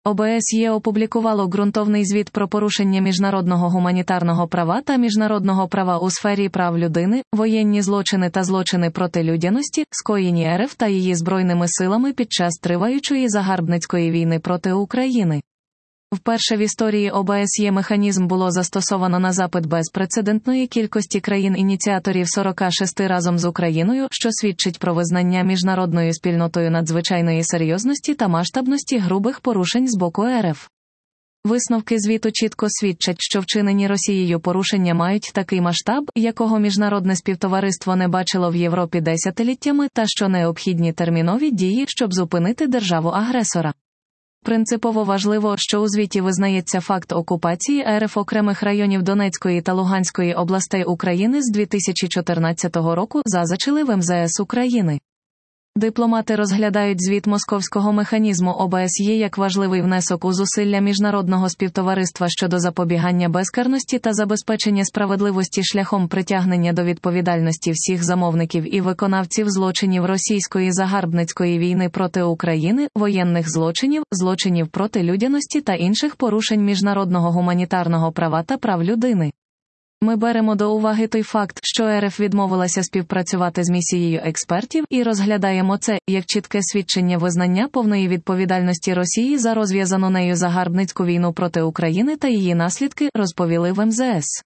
ОБСЄ опублікувало ґрунтовний звіт про порушення міжнародного гуманітарного права та міжнародного права у сфері прав людини, воєнні злочини та злочини проти людяності, скоєні РФ та її збройними силами під час триваючої загарбницької війни проти України. Вперше в історії ОБСЄ механізм було застосовано на запит безпрецедентної кількості країн-ініціаторів 46 разом з Україною, що свідчить про визнання міжнародною спільнотою надзвичайної серйозності та масштабності грубих порушень з боку РФ. Висновки звіту чітко свідчать, що вчинені Росією порушення мають такий масштаб, якого міжнародне співтовариство не бачило в Європі десятиліттями, та що необхідні термінові дії, щоб зупинити державу-агресора. Принципово важливо, що у звіті визнається факт окупації РФ окремих районів Донецької та Луганської областей України з 2014 року, зазначили в МЗС України. Дипломати розглядають звіт московського механізму ОБСЄ як важливий внесок у зусилля міжнародного співтовариства щодо запобігання безкарності та забезпечення справедливості шляхом притягнення до відповідальності всіх замовників і виконавців злочинів російської загарбницької війни проти України, воєнних злочинів, злочинів проти людяності та інших порушень міжнародного гуманітарного права та прав людини. Ми беремо до уваги той факт, що РФ відмовилася співпрацювати з місією експертів, і розглядаємо це як чітке свідчення визнання повної відповідальності Росії за розв'язану нею загарбницьку війну проти України та її наслідки, розповіли в МЗС.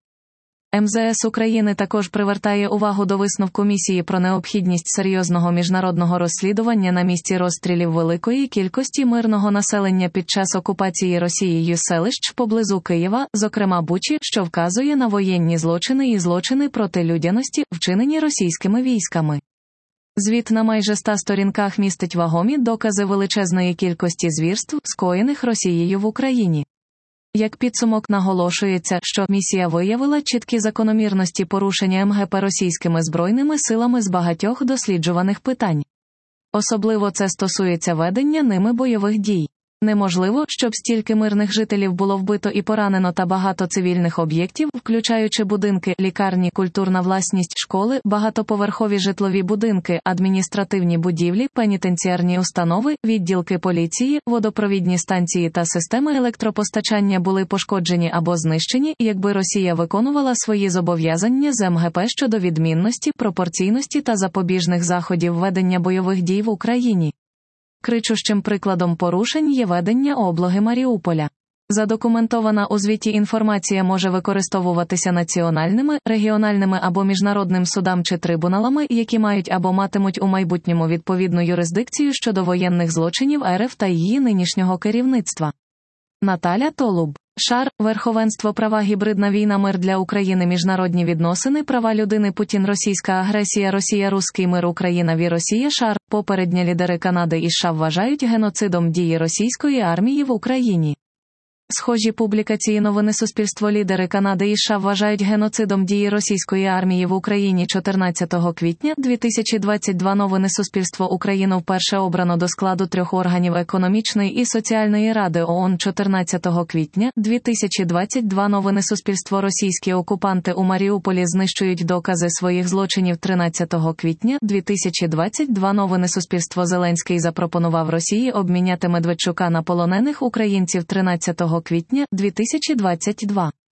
МЗС України також привертає увагу до висновку місії про необхідність серйозного міжнародного розслідування на місці розстрілів великої кількості мирного населення під час окупації Росією селищ поблизу Києва, зокрема Бучі, що вказує на воєнні злочини і злочини проти людяності, вчинені російськими військами. Звіт на майже 100 сторінках містить вагомі докази величезної кількості звірств, скоєних Росією в Україні. Як підсумок наголошується, що місія виявила чіткі закономірності порушення МГП російськими збройними силами з багатьох досліджуваних питань. Особливо це стосується ведення ними бойових дій. Неможливо, щоб стільки мирних жителів було вбито і поранено та багато цивільних об'єктів, включаючи будинки, лікарні, культурна власність, школи, багатоповерхові житлові будинки, адміністративні будівлі, пенітенціарні установи, відділки поліції, водопровідні станції та системи електропостачання були пошкоджені або знищені, якби Росія виконувала свої зобов'язання з МГП щодо відмінності, пропорційності та запобіжних заходів ведення бойових дій в Україні. Кричущим прикладом порушень є ведення облоги Маріуполя. Задокументована у звіті інформація може використовуватися національними, регіональними або міжнародним судам чи трибуналами, які мають або матимуть у майбутньому відповідну юрисдикцію щодо воєнних злочинів РФ та її нинішнього керівництва. Наталя Толуб. Шар, верховенство права, гібридна війна, мир для України, міжнародні відносини, права людини, Путін, російська агресія, Росія, руський мир, Україна, Росія, Шар. Попередні лідери Канади і США вважають геноцидом дії російської армії в Україні. Схожі публікації новини Суспільство. Лідери Канади і США вважають геноцидом дії російської армії в Україні. 14 квітня 2022 новини Суспільство. Україну вперше обрано до складу 3 органів економічної і соціальної ради ООН. 14 квітня 2022 новини Суспільство. Російські окупанти у Маріуполі знищують докази своїх злочинів. 13 квітня 2022 новини Суспільство. Зеленський запропонував Росії обміняти Медведчука на полонених українців. 13 квітня 2022.